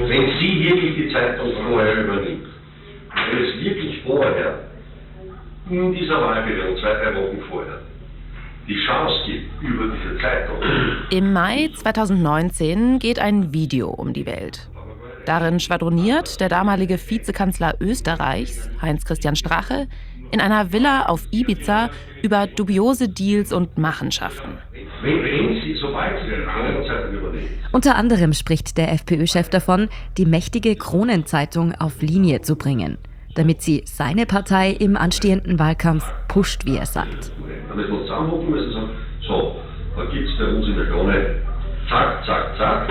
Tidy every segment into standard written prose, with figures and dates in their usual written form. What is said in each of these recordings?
wenn sie wirklich die Zeitung vorher übernimmt, wenn es wirklich vorher, in dieser Wahlperiode, 2-3 Wochen vorher, die Chance gibt über diese Zeitung. Im Mai 2019 geht ein Video um die Welt. Darin schwadroniert der damalige Vizekanzler Österreichs, Heinz-Christian Strache, in einer Villa auf Ibiza über dubiose Deals und Machenschaften. Wenn sie, sobald sie die Kronenzeitung übernehmen. Unter anderem spricht der FPÖ-Chef davon, die mächtige Kronenzeitung auf Linie zu bringen, damit sie seine Partei im anstehenden Wahlkampf pusht, wie er sagt. Damit wir zusammenrufen müssen und sagen, so, da gibt es bei uns in der Krone, zack, zack, zack.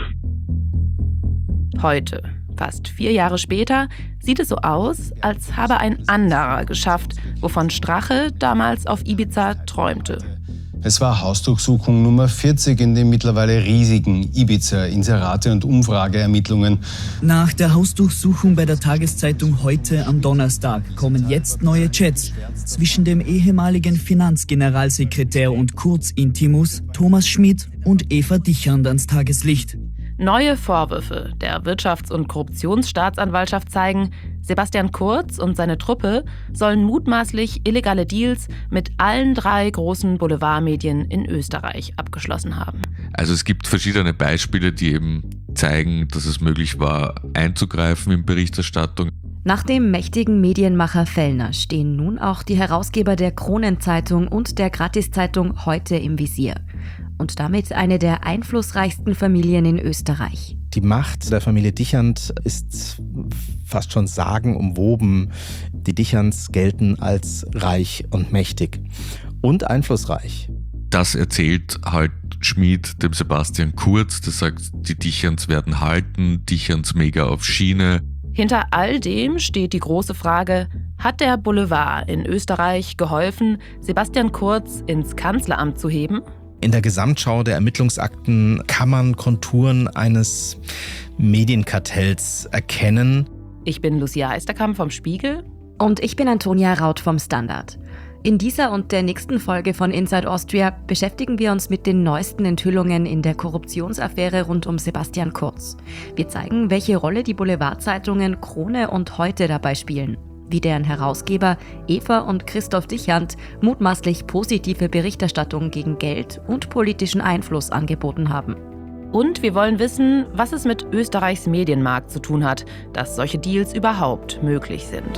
Heute, fast 4 Jahre später, sieht es so aus, als habe ein anderer geschafft, wovon Strache damals auf Ibiza träumte. Es war Hausdurchsuchung Nummer 40 in den mittlerweile riesigen Ibiza-Inserate- und Umfrageermittlungen. Nach der Hausdurchsuchung bei der Tageszeitung Heute am Donnerstag kommen jetzt neue Chats zwischen dem ehemaligen Finanzgeneralsekretär und Kurz-Intimus Thomas Schmidt und Eva Dichand ans Tageslicht. Neue Vorwürfe der Wirtschafts- und Korruptionsstaatsanwaltschaft zeigen, Sebastian Kurz und seine Truppe sollen mutmaßlich illegale Deals mit allen 3 großen Boulevardmedien in Österreich abgeschlossen haben. Also es gibt verschiedene Beispiele, die eben zeigen, dass es möglich war, einzugreifen in Berichterstattung. Nach dem mächtigen Medienmacher Fellner stehen nun auch die Herausgeber der Kronenzeitung und der Gratiszeitung Heute im Visier. Und damit eine der einflussreichsten Familien in Österreich. Die Macht der Familie Dichand ist fast schon sagenumwoben. Die Dichands gelten als reich und mächtig und einflussreich. Das erzählt halt Schmidt dem Sebastian Kurz, der sagt, die Dichands werden halten, Dichands mega auf Schiene. Hinter all dem steht die große Frage, hat der Boulevard in Österreich geholfen, Sebastian Kurz ins Kanzleramt zu heben? In der Gesamtschau der Ermittlungsakten kann man Konturen eines Medienkartells erkennen. Ich bin Lucia Eisterkamp vom Spiegel. Und ich bin Antonia Raut vom Standard. In dieser und der nächsten Folge von Inside Austria beschäftigen wir uns mit den neuesten Enthüllungen in der Korruptionsaffäre rund um Sebastian Kurz. Wir zeigen, welche Rolle die Boulevardzeitungen Krone und Heute dabei spielen. Wie deren Herausgeber Eva und Christoph Dichand mutmaßlich positive Berichterstattung gegen Geld und politischen Einfluss angeboten haben. Und wir wollen wissen, was es mit Österreichs Medienmarkt zu tun hat, dass solche Deals überhaupt möglich sind.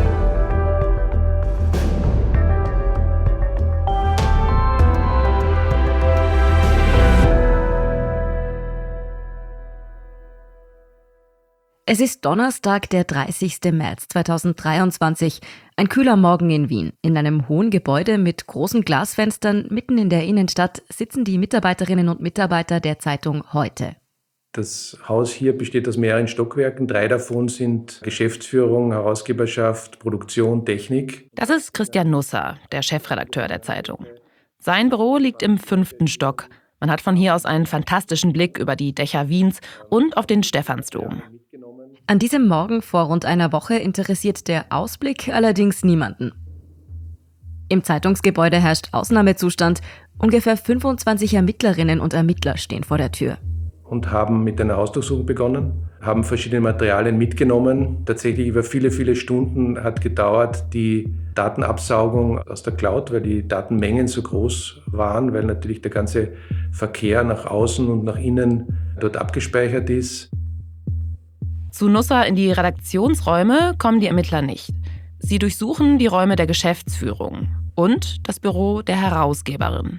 Es ist Donnerstag, der 30. März 2023. Ein kühler Morgen in Wien. In einem hohen Gebäude mit großen Glasfenstern mitten in der Innenstadt sitzen die Mitarbeiterinnen und Mitarbeiter der Zeitung Heute. Das Haus hier besteht aus mehreren Stockwerken. 3 davon sind Geschäftsführung, Herausgeberschaft, Produktion, Technik. Das ist Christian Nusser, der Chefredakteur der Zeitung. Sein Büro liegt im 5. Stock. Man hat von hier aus einen fantastischen Blick über die Dächer Wiens und auf den Stephansdom. An diesem Morgen vor rund einer Woche interessiert der Ausblick allerdings niemanden. Im Zeitungsgebäude herrscht Ausnahmezustand. Ungefähr 25 Ermittlerinnen und Ermittler stehen vor der Tür. Und haben mit einer Hausdurchsuchung begonnen, haben verschiedene Materialien mitgenommen. Tatsächlich über viele, viele Stunden hat gedauert die Datenabsaugung aus der Cloud, weil die Datenmengen so groß waren, weil natürlich der ganze Verkehr nach außen und nach innen dort abgespeichert ist. Zu Nusser in die Redaktionsräume kommen die Ermittler nicht. Sie durchsuchen die Räume der Geschäftsführung und das Büro der Herausgeberin.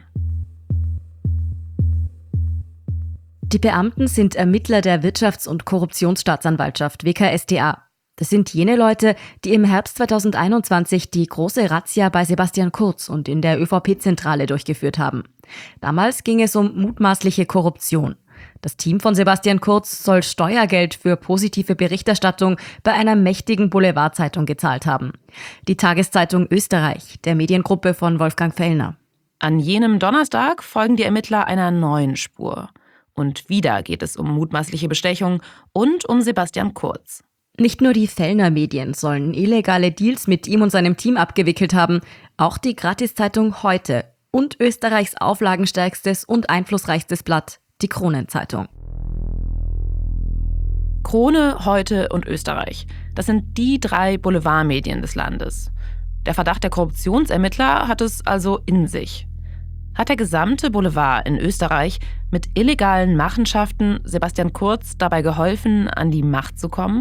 Die Beamten sind Ermittler der Wirtschafts- und Korruptionsstaatsanwaltschaft WKStA. Das sind jene Leute, die im Herbst 2021 die große Razzia bei Sebastian Kurz und in der ÖVP-Zentrale durchgeführt haben. Damals ging es um mutmaßliche Korruption. Das Team von Sebastian Kurz soll Steuergeld für positive Berichterstattung bei einer mächtigen Boulevardzeitung gezahlt haben. Die Tageszeitung Österreich, der Mediengruppe von Wolfgang Fellner. An jenem Donnerstag folgen die Ermittler einer neuen Spur. Und wieder geht es um mutmaßliche Bestechung und um Sebastian Kurz. Nicht nur die Fellner Medien sollen illegale Deals mit ihm und seinem Team abgewickelt haben, auch die Gratiszeitung Heute und Österreichs auflagenstärkstes und einflussreichstes Blatt, die Kronenzeitung. Krone, Heute und Österreich. Das sind die 3 Boulevardmedien des Landes. Der Verdacht der Korruptionsermittler hat es also in sich. Hat der gesamte Boulevard in Österreich mit illegalen Machenschaften Sebastian Kurz dabei geholfen, an die Macht zu kommen?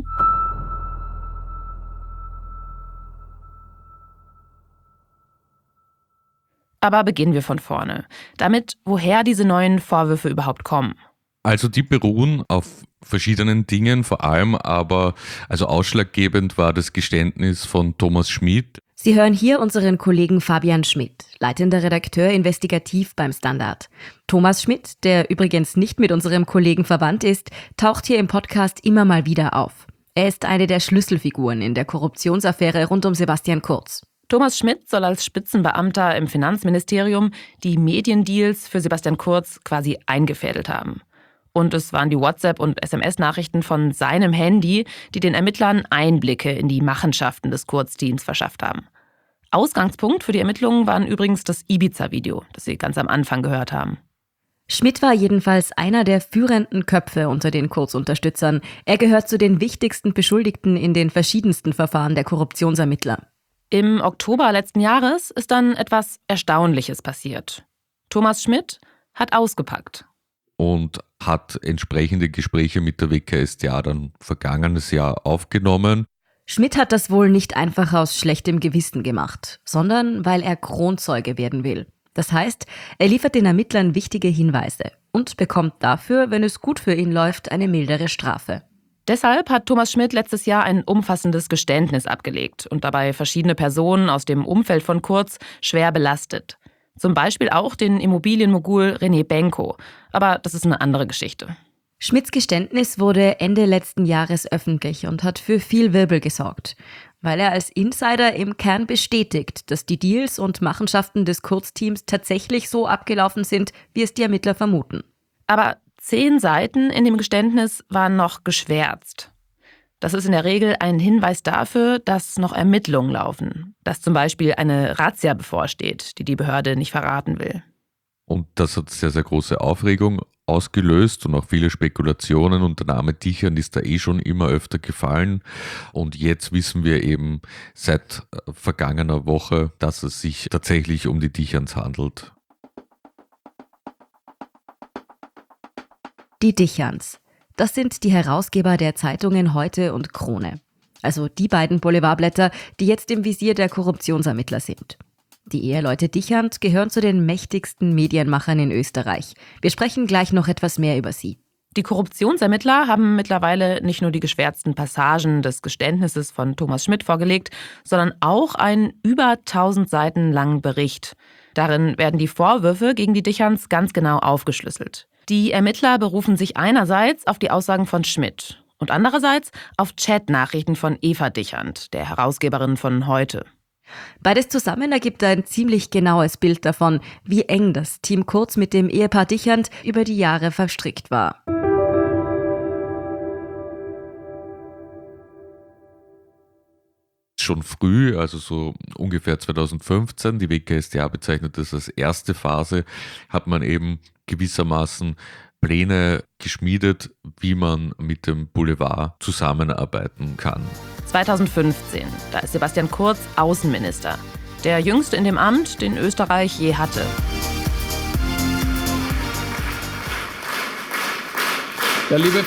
Aber beginnen wir von vorne. Damit, woher diese neuen Vorwürfe überhaupt kommen. Also die beruhen auf verschiedenen Dingen, vor allem aber, also ausschlaggebend war das Geständnis von Thomas Schmid. Sie hören hier unseren Kollegen Fabian Schmidt, leitender Redakteur investigativ beim Standard. Thomas Schmidt, der übrigens nicht mit unserem Kollegen verwandt ist, taucht hier im Podcast immer mal wieder auf. Er ist eine der Schlüsselfiguren in der Korruptionsaffäre rund um Sebastian Kurz. Thomas Schmidt soll als Spitzenbeamter im Finanzministerium die Mediendeals für Sebastian Kurz quasi eingefädelt haben. Und es waren die WhatsApp- und SMS-Nachrichten von seinem Handy, die den Ermittlern Einblicke in die Machenschaften des Kurz-Teams verschafft haben. Ausgangspunkt für die Ermittlungen waren übrigens das Ibiza-Video, das Sie ganz am Anfang gehört haben. Schmidt war jedenfalls einer der führenden Köpfe unter den Kurz-Unterstützern. Er gehört zu den wichtigsten Beschuldigten in den verschiedensten Verfahren der Korruptionsermittler. Im Oktober letzten Jahres ist dann etwas Erstaunliches passiert. Thomas Schmidt hat ausgepackt. Und hat entsprechende Gespräche mit der WKStA dann vergangenes Jahr aufgenommen. Schmidt hat das wohl nicht einfach aus schlechtem Gewissen gemacht, sondern weil er Kronzeuge werden will. Das heißt, er liefert den Ermittlern wichtige Hinweise und bekommt dafür, wenn es gut für ihn läuft, eine mildere Strafe. Deshalb hat Thomas Schmidt letztes Jahr ein umfassendes Geständnis abgelegt und dabei verschiedene Personen aus dem Umfeld von Kurz schwer belastet. Zum Beispiel auch den Immobilienmogul René Benko. Aber das ist eine andere Geschichte. Schmidts Geständnis wurde Ende letzten Jahres öffentlich und hat für viel Wirbel gesorgt, weil er als Insider im Kern bestätigt, dass die Deals und Machenschaften des Kurz-Teams tatsächlich so abgelaufen sind, wie es die Ermittler vermuten. Aber 10 Seiten in dem Geständnis waren noch geschwärzt. Das ist in der Regel ein Hinweis dafür, dass noch Ermittlungen laufen, dass zum Beispiel eine Razzia bevorsteht, die die Behörde nicht verraten will. Und das hat sehr, sehr große Aufregung ausgelöst und auch viele Spekulationen, und der Name Dichand ist da schon immer öfter gefallen. Und jetzt wissen wir eben seit vergangener Woche, dass es sich tatsächlich um die Dichands handelt. Die Dichands. Das sind die Herausgeber der Zeitungen Heute und Krone. Also die beiden Boulevardblätter, die jetzt im Visier der Korruptionsermittler sind. Die Eheleute Dichand gehören zu den mächtigsten Medienmachern in Österreich. Wir sprechen gleich noch etwas mehr über sie. Die Korruptionsermittler haben mittlerweile nicht nur die geschwärzten Passagen des Geständnisses von Thomas Schmidt vorgelegt, sondern auch einen über 1000 Seiten langen Bericht. Darin werden die Vorwürfe gegen die Dichands ganz genau aufgeschlüsselt. Die Ermittler berufen sich einerseits auf die Aussagen von Schmidt und andererseits auf Chatnachrichten von Eva Dichand, der Herausgeberin von Heute. Beides zusammen ergibt ein ziemlich genaues Bild davon, wie eng das Team Kurz mit dem Ehepaar Dichand über die Jahre verstrickt war. Schon früh, also so ungefähr 2015, die WKStA bezeichnet das als erste Phase, hat man eben gewissermaßen Pläne geschmiedet, wie man mit dem Boulevard zusammenarbeiten kann. 2015, da ist Sebastian Kurz Außenminister. Der jüngste in dem Amt, den Österreich je hatte. Ja, liebe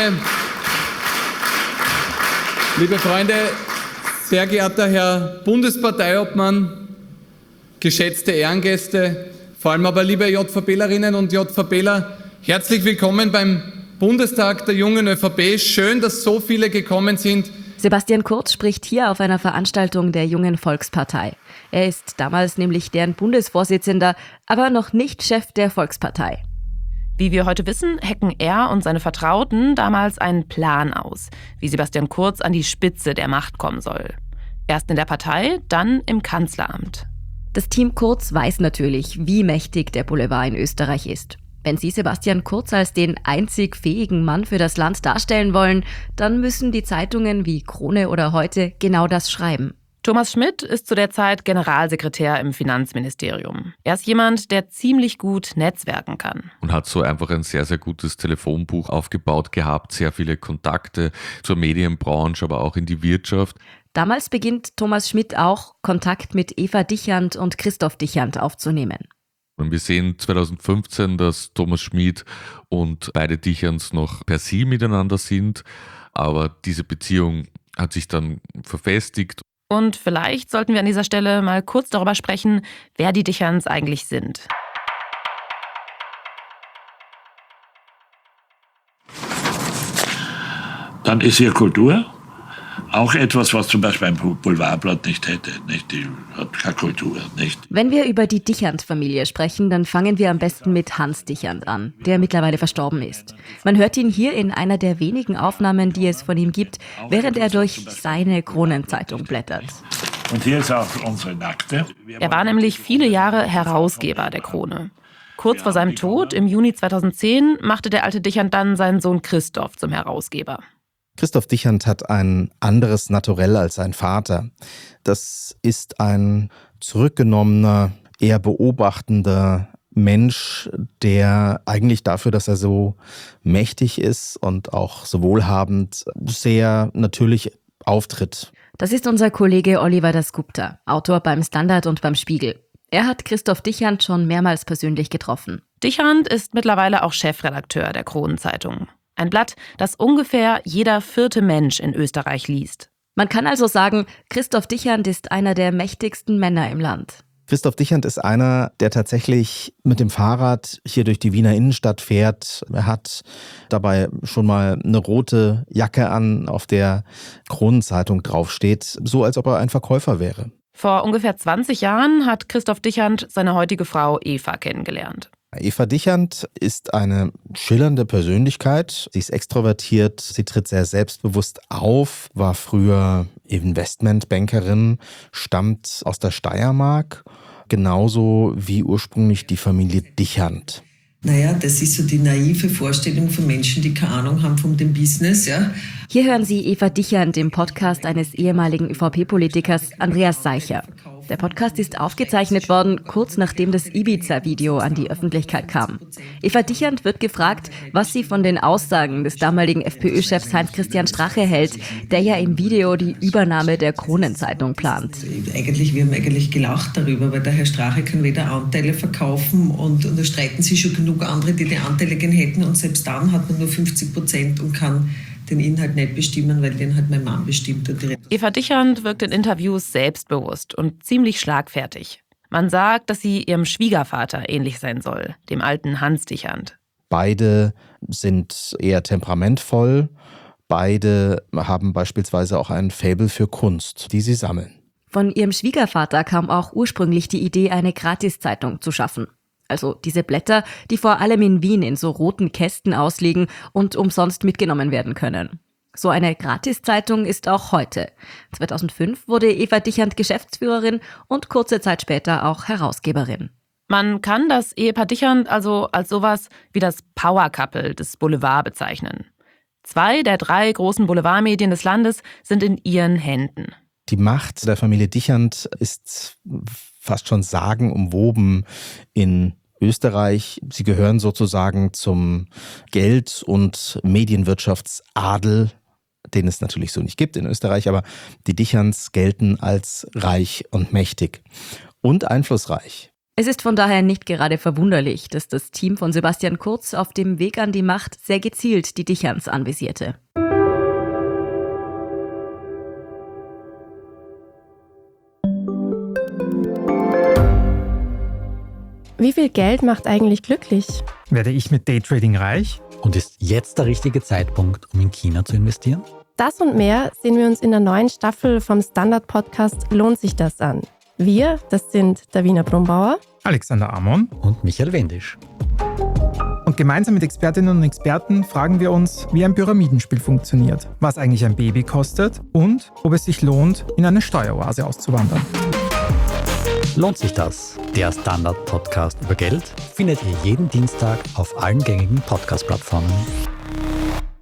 Freunde, sehr geehrter Herr Bundesparteiobmann, geschätzte Ehrengäste, vor allem aber liebe JVPlerinnen und JVPler, herzlich willkommen beim Bundestag der jungen ÖVP. Schön, dass so viele gekommen sind. Sebastian Kurz spricht hier auf einer Veranstaltung der Jungen Volkspartei. Er ist damals nämlich deren Bundesvorsitzender, aber noch nicht Chef der Volkspartei. Wie wir heute wissen, hacken er und seine Vertrauten damals einen Plan aus, wie Sebastian Kurz an die Spitze der Macht kommen soll. Erst in der Partei, dann im Kanzleramt. Das Team Kurz weiß natürlich, wie mächtig der Boulevard in Österreich ist. Wenn sie Sebastian Kurz als den einzig fähigen Mann für das Land darstellen wollen, dann müssen die Zeitungen wie Krone oder Heute genau das schreiben. Thomas Schmidt ist zu der Zeit Generalsekretär im Finanzministerium. Er ist jemand, der ziemlich gut netzwerken kann. Und hat so einfach ein sehr, sehr gutes Telefonbuch aufgebaut gehabt, sehr viele Kontakte zur Medienbranche, aber auch in die Wirtschaft. Damals beginnt Thomas Schmidt auch, Kontakt mit Eva Dichand und Christoph Dichand aufzunehmen. Und wir sehen 2015, dass Thomas Schmidt und beide Dichands noch per Sie miteinander sind, aber diese Beziehung hat sich dann verfestigt. Und vielleicht sollten wir an dieser Stelle mal kurz darüber sprechen, wer die Dichands eigentlich sind. Dann ist hier Kultur. Auch etwas, was zum Beispiel ein Boulevardblatt nicht hätte. Nicht? Die hat keine Kultur. Nicht? Wenn wir über die Dichand-Familie sprechen, dann fangen wir am besten mit Hans Dichand an, der mittlerweile verstorben ist. Man hört ihn hier in einer der wenigen Aufnahmen, die es von ihm gibt, während er durch seine Kronenzeitung blättert. Und hier ist auch unsere Nackte. Er war nämlich viele Jahre Herausgeber der Krone. Kurz vor seinem Tod im Juni 2010 machte der alte Dichand dann seinen Sohn Christoph zum Herausgeber. Christoph Dichand hat ein anderes Naturell als sein Vater. Das ist ein zurückgenommener, eher beobachtender Mensch, der eigentlich dafür, dass er so mächtig ist und auch so wohlhabend, sehr natürlich auftritt. Das ist unser Kollege Oliver Dasgupta, Autor beim Standard und beim Spiegel. Er hat Christoph Dichand schon mehrmals persönlich getroffen. Dichand ist mittlerweile auch Chefredakteur der Kronenzeitung. Ein Blatt, das ungefähr jeder 4. Mensch in Österreich liest. Man kann also sagen, Christoph Dichand ist einer der mächtigsten Männer im Land. Christoph Dichand ist einer, der tatsächlich mit dem Fahrrad hier durch die Wiener Innenstadt fährt. Er hat dabei schon mal eine rote Jacke an, auf der Kronenzeitung draufsteht, so als ob er ein Verkäufer wäre. Vor ungefähr 20 Jahren hat Christoph Dichand seine heutige Frau Eva kennengelernt. Eva Dichand ist eine schillernde Persönlichkeit. Sie ist extrovertiert, sie tritt sehr selbstbewusst auf, war früher Investmentbankerin, stammt aus der Steiermark, genauso wie ursprünglich die Familie Dichand. Naja, das ist so die naive Vorstellung von Menschen, die keine Ahnung haben von dem Business. Ja. Hier hören Sie Eva Dichand im Podcast eines ehemaligen ÖVP-Politikers Andreas Seicher. Der Podcast ist aufgezeichnet worden, kurz nachdem das Ibiza-Video an die Öffentlichkeit kam. Eva Dichand wird gefragt, was sie von den Aussagen des damaligen FPÖ-Chefs Heinz-Christian Strache hält, der ja im Video die Übernahme der Kronenzeitung plant. Wir haben eigentlich gelacht darüber, weil der Herr Strache kann weder Anteile verkaufen und da streiten sich schon genug andere, die die Anteile gern hätten und selbst dann hat man nur 50% und kann den Inhalt nicht bestimmen, weil den halt mein Mann bestimmt hat. Eva Dichand wirkt in Interviews selbstbewusst und ziemlich schlagfertig. Man sagt, dass sie ihrem Schwiegervater ähnlich sein soll, dem alten Hans Dichand. Beide sind eher temperamentvoll. Beide haben beispielsweise auch ein Faible für Kunst, die sie sammeln. Von ihrem Schwiegervater kam auch ursprünglich die Idee, eine Gratiszeitung zu schaffen. Also diese Blätter, die vor allem in Wien in so roten Kästen ausliegen und umsonst mitgenommen werden können. So eine Gratiszeitung ist auch heute. 2005 wurde Eva Dichand Geschäftsführerin und kurze Zeit später auch Herausgeberin. Man kann das Ehepaar Dichand also als sowas wie das Power-Couple des Boulevard bezeichnen. 2 der 3 großen Boulevardmedien des Landes sind in ihren Händen. Die Macht der Familie Dichand ist fast schon sagenumwoben in Österreich. Sie gehören sozusagen zum Geld- und Medienwirtschaftsadel, den es natürlich so nicht gibt in Österreich, aber die Dichands gelten als reich und mächtig und einflussreich. Es ist von daher nicht gerade verwunderlich, dass das Team von Sebastian Kurz auf dem Weg an die Macht sehr gezielt die Dichands anvisierte. Wie viel Geld macht eigentlich glücklich? Werde ich mit Daytrading reich? Und ist jetzt der richtige Zeitpunkt, um in China zu investieren? Das und mehr sehen wir uns in der neuen Staffel vom Standard-Podcast Lohnt sich das an. Wir, das sind Davina Brumbauer, Alexander Amon und Michael Wendisch. Und gemeinsam mit Expertinnen und Experten fragen wir uns, wie ein Pyramidenspiel funktioniert, was eigentlich ein Baby kostet und ob es sich lohnt, in eine Steueroase auszuwandern. Lohnt sich das? Der Standard-Podcast über Geld findet ihr jeden Dienstag auf allen gängigen Podcast-Plattformen.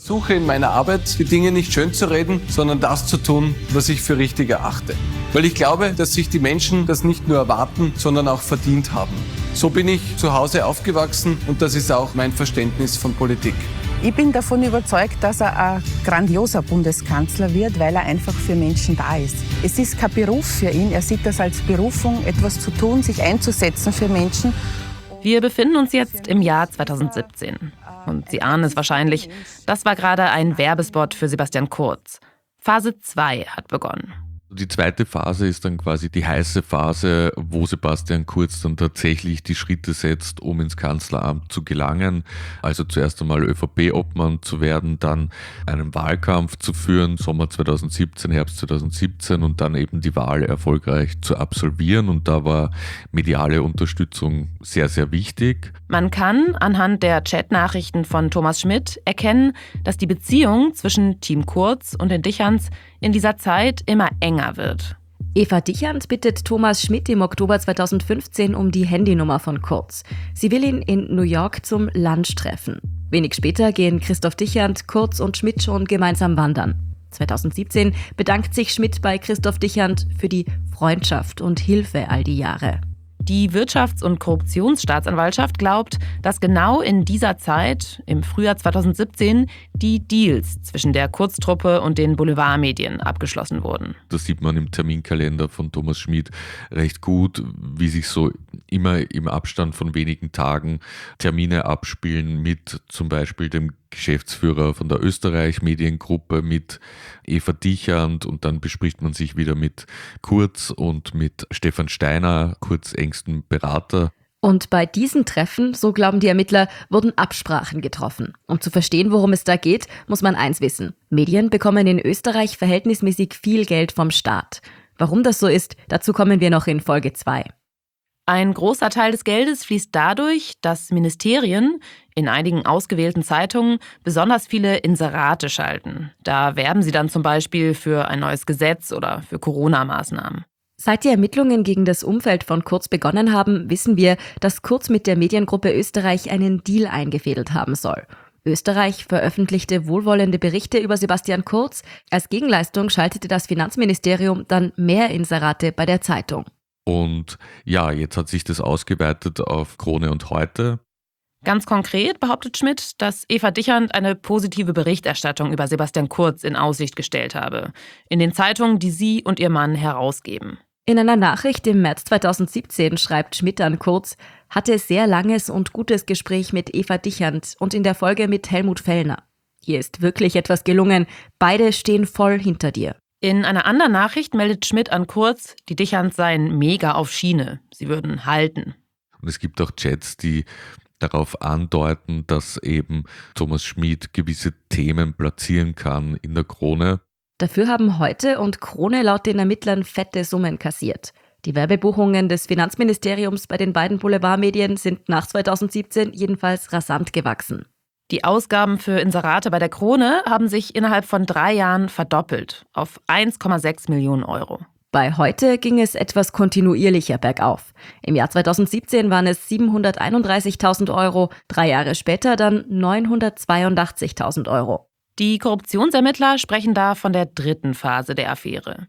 Suche in meiner Arbeit, die Dinge nicht schön zu reden, sondern das zu tun, was ich für richtig erachte. Weil ich glaube, dass sich die Menschen das nicht nur erwarten, sondern auch verdient haben. So bin ich zu Hause aufgewachsen und das ist auch mein Verständnis von Politik. Ich bin davon überzeugt, dass er ein grandioser Bundeskanzler wird, weil er einfach für Menschen da ist. Es ist kein Beruf für ihn, er sieht das als Berufung, etwas zu tun, sich einzusetzen für Menschen. Wir befinden uns jetzt im Jahr 2017. Und Sie ahnen es wahrscheinlich, das war gerade ein Werbespot für Sebastian Kurz. Phase 2 hat begonnen. Die zweite Phase ist dann quasi die heiße Phase, wo Sebastian Kurz dann tatsächlich die Schritte setzt, um ins Kanzleramt zu gelangen. Also zuerst einmal ÖVP-Obmann zu werden, dann einen Wahlkampf zu führen, Sommer 2017, Herbst 2017 und dann eben die Wahl erfolgreich zu absolvieren. Und da war mediale Unterstützung sehr, sehr wichtig. Man kann anhand der Chatnachrichten von Thomas Schmidt erkennen, dass die Beziehung zwischen Team Kurz und den Dicherns in dieser Zeit immer enger wird. Eva Dichand bittet Thomas Schmidt im Oktober 2015 um die Handynummer von Kurz. Sie will ihn in New York zum Lunch treffen. Wenig später gehen Christoph Dichand, Kurz und Schmidt schon gemeinsam wandern. 2017 bedankt sich Schmidt bei Christoph Dichand für die Freundschaft und Hilfe all die Jahre. Die Wirtschafts- und Korruptionsstaatsanwaltschaft glaubt, dass genau in dieser Zeit, im Frühjahr 2017, die Deals zwischen der Kurz-Truppe und den Boulevardmedien abgeschlossen wurden. Das sieht man im Terminkalender von Thomas Schmidt recht gut, wie sich so immer im Abstand von wenigen Tagen Termine abspielen mit zum Beispiel dem Geschäftsführer von der Österreich-Mediengruppe, mit Eva Dichand und dann bespricht man sich wieder mit Kurz und mit Stefan Steiner, Kurz engsten Berater. Und bei diesen Treffen, so glauben die Ermittler, wurden Absprachen getroffen. Um zu verstehen, worum es da geht, muss man eins wissen. Medien bekommen in Österreich verhältnismäßig viel Geld vom Staat. Warum das so ist, dazu kommen wir noch in Folge 2. Ein großer Teil des Geldes fließt dadurch, dass Ministerien in einigen ausgewählten Zeitungen besonders viele Inserate schalten. Da werben sie dann zum Beispiel für ein neues Gesetz oder für Corona-Maßnahmen. Seit die Ermittlungen gegen das Umfeld von Kurz begonnen haben, wissen wir, dass Kurz mit der Mediengruppe Österreich einen Deal eingefädelt haben soll. Österreich veröffentlichte wohlwollende Berichte über Sebastian Kurz. Als Gegenleistung schaltete das Finanzministerium dann mehr Inserate bei der Zeitung. Und ja, jetzt hat sich das ausgeweitet auf Krone und Heute. Ganz konkret behauptet Schmidt, dass Eva Dichand eine positive Berichterstattung über Sebastian Kurz in Aussicht gestellt habe, in den Zeitungen, die sie und ihr Mann herausgeben. In einer Nachricht im März 2017 schreibt Schmidt an Kurz, hatte sehr langes und gutes Gespräch mit Eva Dichand und in der Folge mit Helmut Fellner. Hier ist wirklich etwas gelungen, beide stehen voll hinter dir. In einer anderen Nachricht meldet Schmidt an Kurz, die Dichand seien mega auf Schiene. Sie würden halten. Und es gibt auch Chats, die darauf andeuten, dass eben Thomas Schmidt gewisse Themen platzieren kann in der Krone. Dafür haben Heute und Krone laut den Ermittlern fette Summen kassiert. Die Werbebuchungen des Finanzministeriums bei den beiden Boulevardmedien sind nach 2017 jedenfalls rasant gewachsen. Die Ausgaben für Inserate bei der Krone haben sich innerhalb von 3 Jahren verdoppelt auf 1,6 Millionen Euro. Bei Heute ging es etwas kontinuierlicher bergauf. Im Jahr 2017 waren es 731.000 Euro, 3 Jahre später dann 982.000 Euro. Die Korruptionsermittler sprechen da von der 3. Phase der Affäre.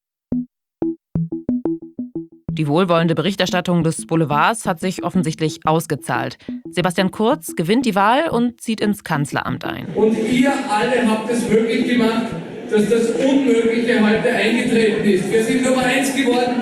Die wohlwollende Berichterstattung des Boulevards hat sich offensichtlich ausgezahlt. Sebastian Kurz gewinnt die Wahl und zieht ins Kanzleramt ein. Und ihr alle habt es möglich gemacht, dass das Unmögliche heute eingetreten ist. Wir sind Nummer 1 geworden.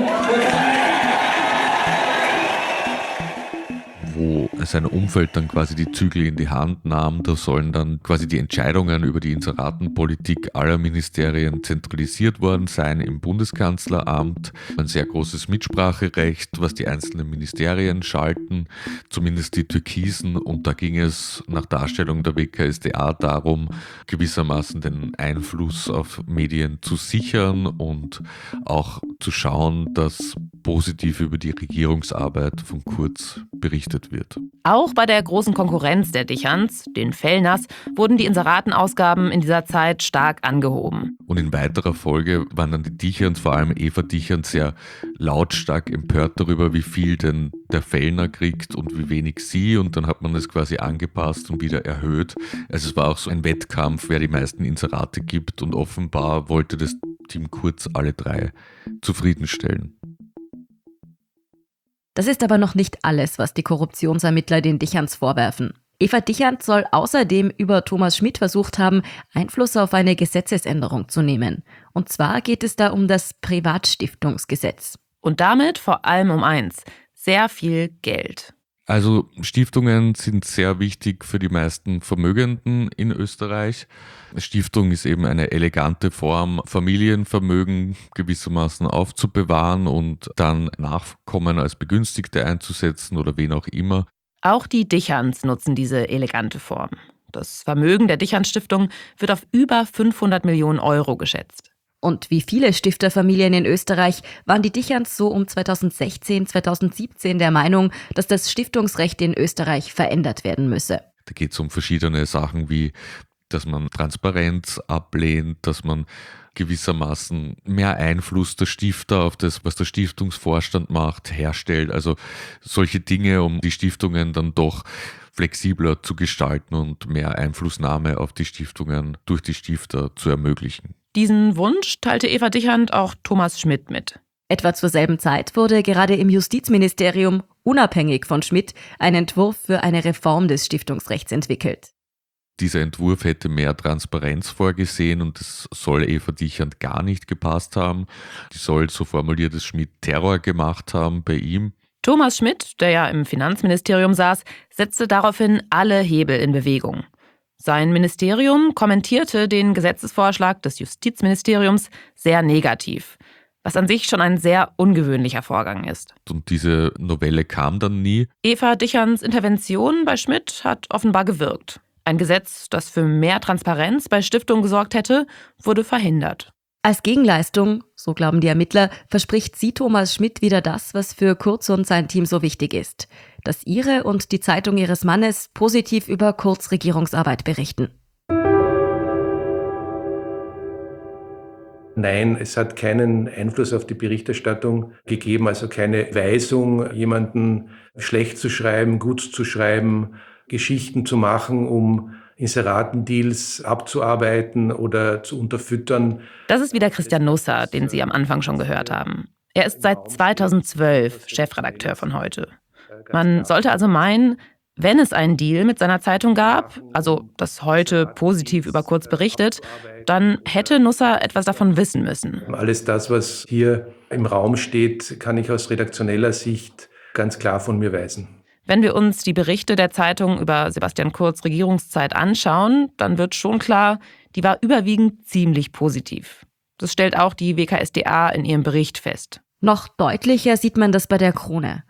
Wo sein Umfeld dann quasi die Zügel in die Hand nahm, da sollen dann quasi die Entscheidungen über die Inseratenpolitik aller Ministerien zentralisiert worden sein im Bundeskanzleramt. Ein sehr großes Mitspracherecht, was die einzelnen Ministerien schalten, zumindest die Türkisen. Und da ging es nach Darstellung der WKStA darum, gewissermaßen den Einfluss auf Medien zu sichern und auch zu schauen, dass positiv über die Regierungsarbeit von Kurz berichtet wird. Auch bei der großen Konkurrenz der Dicherns, den Fellners, wurden die Inseratenausgaben in dieser Zeit stark angehoben. Und in weiterer Folge waren dann die Dicherns, vor allem Eva Dicherns, sehr lautstark empört darüber, wie viel denn der Fellner kriegt und wie wenig sie. Und dann hat man das quasi angepasst und wieder erhöht. Also es war auch so ein Wettkampf, wer die meisten Inserate gibt. Und offenbar wollte das Team Kurz alle drei zufriedenstellen. Das ist aber noch nicht alles, was die Korruptionsermittler den Dicherns vorwerfen. Eva Dichernd soll außerdem über Thomas Schmidt versucht haben, Einfluss auf eine Gesetzesänderung zu nehmen. Und zwar geht es da um das Privatstiftungsgesetz. Und damit vor allem um eins: sehr viel Geld. Also Stiftungen sind sehr wichtig für die meisten Vermögenden in Österreich. Stiftung ist eben eine elegante Form, Familienvermögen gewissermaßen aufzubewahren und dann Nachkommen als Begünstigte einzusetzen oder wen auch immer. Auch die Dicherns nutzen diese elegante Form. Das Vermögen der Dicherns-Stiftung wird auf über 500 Millionen Euro geschätzt. Und wie viele Stifterfamilien in Österreich waren die Dicherns so um 2016, 2017 der Meinung, dass das Stiftungsrecht in Österreich verändert werden müsse. Da geht es um verschiedene Sachen wie, dass man Transparenz ablehnt, dass man gewissermaßen mehr Einfluss der Stifter auf das, was der Stiftungsvorstand macht, herstellt. Also solche Dinge, um die Stiftungen dann doch flexibler zu gestalten und mehr Einflussnahme auf die Stiftungen durch die Stifter zu ermöglichen. Diesen Wunsch teilte Eva Dichernd auch Thomas Schmidt mit. Etwa zur selben Zeit wurde gerade im Justizministerium, unabhängig von Schmidt, ein Entwurf für eine Reform des Stiftungsrechts entwickelt. Dieser Entwurf hätte mehr Transparenz vorgesehen und das soll Eva Dichernd gar nicht gepasst haben. Die soll, so formuliert es Schmidt, Terror gemacht haben bei ihm. Thomas Schmidt, der ja im Finanzministerium saß, setzte daraufhin alle Hebel in Bewegung. Sein Ministerium kommentierte den Gesetzesvorschlag des Justizministeriums sehr negativ, was an sich schon ein sehr ungewöhnlicher Vorgang ist. Und diese Novelle kam dann nie. Eva Dicherns Intervention bei Schmidt hat offenbar gewirkt. Ein Gesetz, das für mehr Transparenz bei Stiftungen gesorgt hätte, wurde verhindert. Als Gegenleistung, so glauben die Ermittler, verspricht sie Thomas Schmidt wieder das, was für Kurz und sein Team so wichtig ist: dass ihre und die Zeitung ihres Mannes positiv über Kurz Regierungsarbeit berichten. Nein, es hat keinen Einfluss auf die Berichterstattung gegeben, also keine Weisung, jemanden schlecht zu schreiben, gut zu schreiben, Geschichten zu machen, um Inseratendeals abzuarbeiten oder zu unterfüttern. Das ist wieder Christian Nusser, den Sie am Anfang schon gehört haben. Er ist seit 2012 Chefredakteur von Heute. Man sollte also meinen, wenn es einen Deal mit seiner Zeitung gab, also dass Heute positiv über Kurz berichtet, dann hätte Nusser etwas davon wissen müssen. Alles das, was hier im Raum steht, kann ich aus redaktioneller Sicht ganz klar von mir weisen. Wenn wir uns die Berichte der Zeitung über Sebastian Kurz Regierungszeit anschauen, dann wird schon klar, die war überwiegend ziemlich positiv. Das stellt auch die WKSDA in ihrem Bericht fest. Noch deutlicher sieht man das bei der Krone.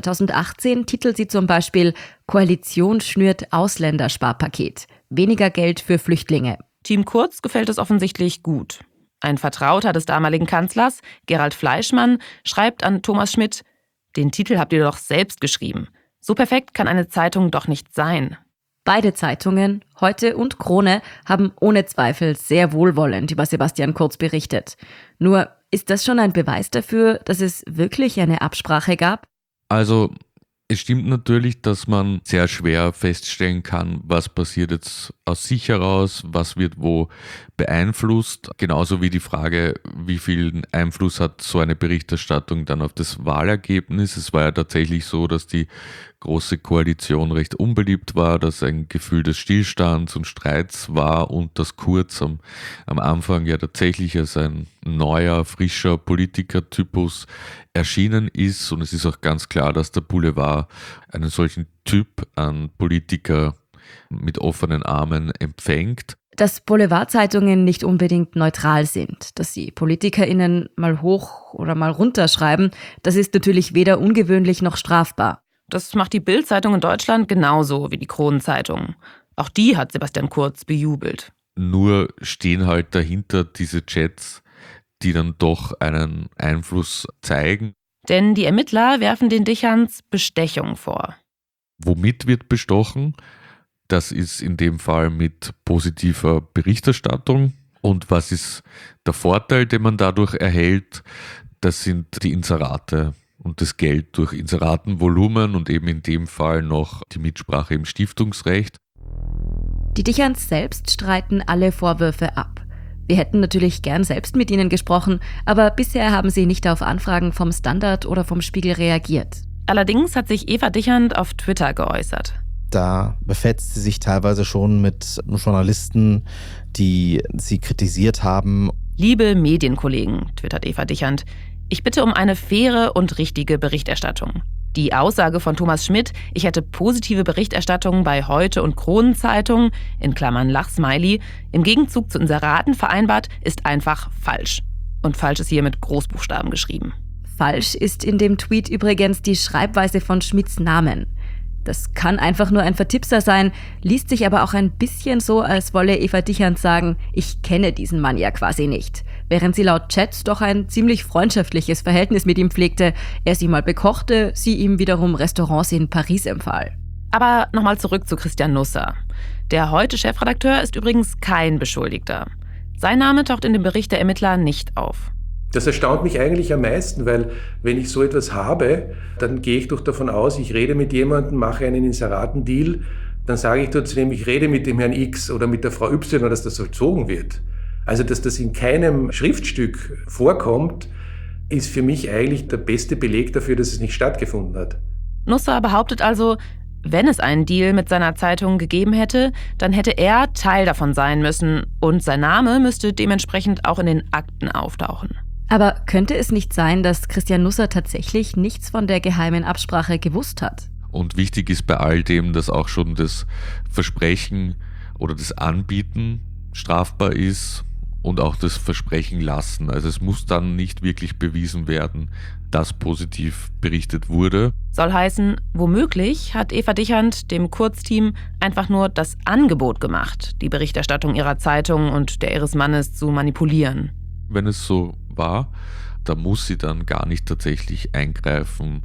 2018 titelt sie zum Beispiel „Koalition schnürt Ausländersparpaket. Weniger Geld für Flüchtlinge." Team Kurz gefällt es offensichtlich gut. Ein Vertrauter des damaligen Kanzlers, Gerald Fleischmann, schreibt an Thomas Schmidt: Den Titel habt ihr doch selbst geschrieben. So perfekt kann eine Zeitung doch nicht sein. Beide Zeitungen, Heute und Krone, haben ohne Zweifel sehr wohlwollend über Sebastian Kurz berichtet. Nur, ist das schon ein Beweis dafür, dass es wirklich eine Absprache gab? Also, es stimmt natürlich, dass man sehr schwer feststellen kann, was passiert jetzt aus sich heraus, was wird wo beeinflusst. Genauso wie die Frage, wie viel Einfluss hat so eine Berichterstattung dann auf das Wahlergebnis. Es war ja tatsächlich so, dass die Große Koalition recht unbeliebt war, dass ein Gefühl des Stillstands und Streits war und dass Kurz am Anfang ja tatsächlich als ein neuer, frischer Politikertypus erschienen ist. Und es ist auch ganz klar, dass der Boulevard einen solchen Typ an Politiker mit offenen Armen empfängt. Dass Boulevardzeitungen nicht unbedingt neutral sind, dass sie PolitikerInnen mal hoch oder mal runter schreiben, das ist natürlich weder ungewöhnlich noch strafbar. Das macht die Bild-Zeitung in Deutschland genauso wie die Kronenzeitung. Auch die hat Sebastian Kurz bejubelt. Nur stehen halt dahinter diese Chats, die dann doch einen Einfluss zeigen. Denn die Ermittler werfen den Dicherns Bestechung vor. Womit wird bestochen? Das ist in dem Fall mit positiver Berichterstattung. Und was ist der Vorteil, den man dadurch erhält? Das sind die Inserate und das Geld durch Inseratenvolumen und eben in dem Fall noch die Mitsprache im Stiftungsrecht. Die Dicherns selbst streiten alle Vorwürfe ab. Wir hätten natürlich gern selbst mit ihnen gesprochen, aber bisher haben sie nicht auf Anfragen vom Standard oder vom Spiegel reagiert. Allerdings hat sich Eva Dichernd auf Twitter geäußert. Da befetzt sie sich teilweise schon mit Journalisten, die sie kritisiert haben. Liebe Medienkollegen, twittert Eva Dichernd, ich bitte um eine faire und richtige Berichterstattung. Die Aussage von Thomas Schmidt, ich hätte positive Berichterstattung bei Heute und Kronenzeitung, in Klammern Lachsmiley, im Gegenzug zu Inseraten vereinbart, ist einfach falsch. Und falsch ist hier mit Großbuchstaben geschrieben. Falsch ist in dem Tweet übrigens die Schreibweise von Schmidts Namen. Das kann einfach nur ein Vertipser sein, liest sich aber auch ein bisschen so, als wolle Eva Dichernd sagen, ich kenne diesen Mann ja quasi nicht. Während sie laut Chat doch ein ziemlich freundschaftliches Verhältnis mit ihm pflegte, er sie mal bekochte, sie ihm wiederum Restaurants in Paris empfahl. Aber nochmal zurück zu Christian Nusser. Der Heute-Chefredakteur ist übrigens kein Beschuldigter. Sein Name taucht in dem Bericht der Ermittler nicht auf. Das erstaunt mich eigentlich am meisten, weil wenn ich so etwas habe, dann gehe ich doch davon aus, ich rede mit jemandem, mache einen Inseratendeal, dann sage ich dort zudem, ich rede mit dem Herrn X oder mit der Frau Y, dass das vollzogen wird. Also, dass das in keinem Schriftstück vorkommt, ist für mich eigentlich der beste Beleg dafür, dass es nicht stattgefunden hat. Nusser behauptet also, wenn es einen Deal mit seiner Zeitung gegeben hätte, dann hätte er Teil davon sein müssen und sein Name müsste dementsprechend auch in den Akten auftauchen. Aber könnte es nicht sein, dass Christian Nusser tatsächlich nichts von der geheimen Absprache gewusst hat? Und wichtig ist bei all dem, dass auch schon das Versprechen oder das Anbieten strafbar ist und auch das Versprechen lassen. Also es muss dann nicht wirklich bewiesen werden, dass positiv berichtet wurde. Soll heißen, womöglich hat Eva Dichernd dem Kurzteam einfach nur das Angebot gemacht, die Berichterstattung ihrer Zeitung und der ihres Mannes zu manipulieren. Wenn es so war, da muss sie dann gar nicht tatsächlich eingreifen,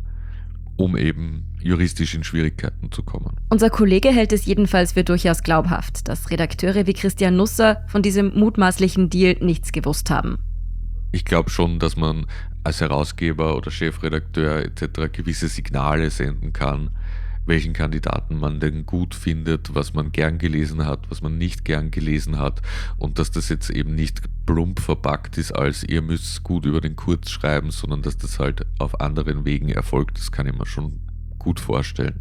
um eben juristisch in Schwierigkeiten zu kommen. Unser Kollege hält es jedenfalls für durchaus glaubhaft, dass Redakteure wie Christian Nusser von diesem mutmaßlichen Deal nichts gewusst haben. Ich glaube schon, dass man als Herausgeber oder Chefredakteur etc. gewisse Signale senden kann, welchen Kandidaten man denn gut findet, was man gern gelesen hat, was man nicht gern gelesen hat und dass das jetzt eben nicht plump verpackt ist als ihr müsst gut über den Kurz schreiben, sondern dass das halt auf anderen Wegen erfolgt, das kann ich mir schon gut vorstellen.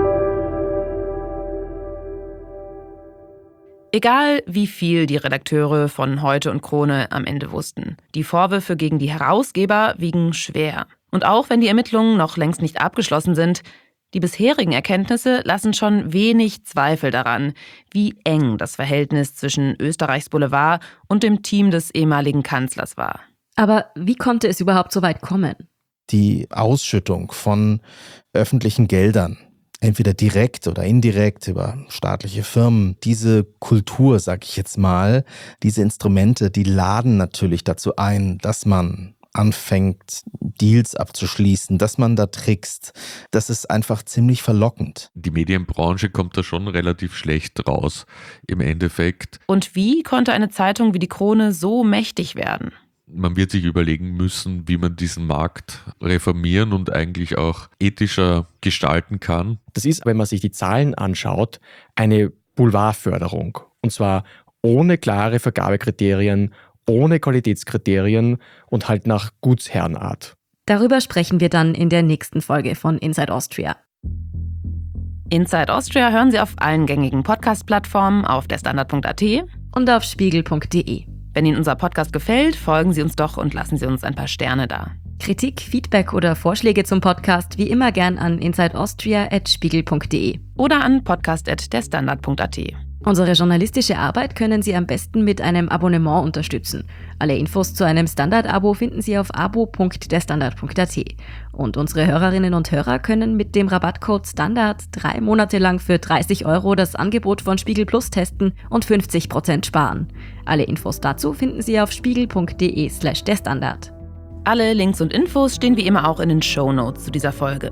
Egal wie viel die Redakteure von Heute und Krone am Ende wussten, die Vorwürfe gegen die Herausgeber wiegen schwer. Und auch wenn die Ermittlungen noch längst nicht abgeschlossen sind, die bisherigen Erkenntnisse lassen schon wenig Zweifel daran, wie eng das Verhältnis zwischen Österreichs Boulevard und dem Team des ehemaligen Kanzlers war. Aber wie konnte es überhaupt so weit kommen? Die Ausschüttung von öffentlichen Geldern, entweder direkt oder indirekt über staatliche Firmen, diese Kultur, sag ich jetzt mal, diese Instrumente, die laden natürlich dazu ein, dass man anfängt, Deals abzuschließen, dass man da trickst. Das ist einfach ziemlich verlockend. Die Medienbranche kommt da schon relativ schlecht raus im Endeffekt. Und wie konnte eine Zeitung wie die Krone so mächtig werden? Man wird sich überlegen müssen, wie man diesen Markt reformieren und eigentlich auch ethischer gestalten kann. Das ist, wenn man sich die Zahlen anschaut, eine Boulevardförderung. Und zwar ohne klare Vergabekriterien, ohne Qualitätskriterien und halt nach Gutsherrenart. Darüber sprechen wir dann in der nächsten Folge von Inside Austria. Inside Austria hören Sie auf allen gängigen Podcast-Plattformen, auf derstandard.at und auf spiegel.de. Wenn Ihnen unser Podcast gefällt, folgen Sie uns doch und lassen Sie uns ein paar Sterne da. Kritik, Feedback oder Vorschläge zum Podcast wie immer gern an insideaustria@spiegel.de oder an podcast@derstandard.at. Unsere journalistische Arbeit können Sie am besten mit einem Abonnement unterstützen. Alle Infos zu einem Standard-Abo finden Sie auf abo.derstandard.at. Und unsere Hörerinnen und Hörer können mit dem Rabattcode STANDARD 3 Monate lang für 30 € das Angebot von Spiegel Plus testen und 50% sparen. Alle Infos dazu finden Sie auf spiegel.de/derstandard. Alle Links und Infos stehen wie immer auch in den Shownotes zu dieser Folge.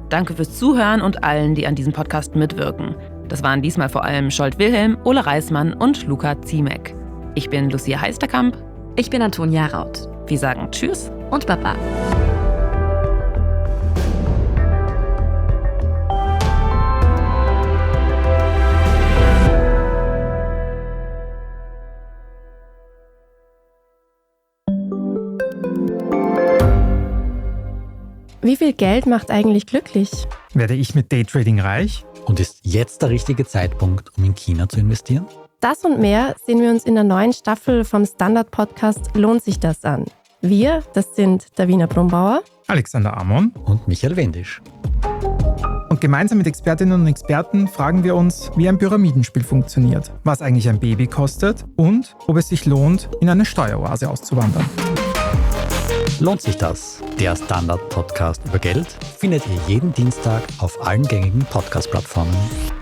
Danke fürs Zuhören und allen, die an diesem Podcast mitwirken. Das waren diesmal vor allem Scholt Wilhelm, Ole Reismann und Luca Ziemek. Ich bin Lucia Heisterkamp. Ich bin Antonia Raut. Wir sagen Tschüss und Baba. Wie viel Geld macht eigentlich glücklich? Werde ich mit Daytrading reich? Und ist jetzt der richtige Zeitpunkt, um in China zu investieren? Das und mehr sehen wir uns in der neuen Staffel vom Standard-Podcast Lohnt sich das an. Wir, das sind Davina Brumbauer, Alexander Amon und Michael Wendisch. Und gemeinsam mit Expertinnen und Experten fragen wir uns, wie ein Pyramidenspiel funktioniert, was eigentlich ein Baby kostet und ob es sich lohnt, in eine Steueroase auszuwandern. Lohnt sich das? Der Standard-Podcast über Geld findet ihr jeden Dienstag auf allen gängigen Podcast-Plattformen.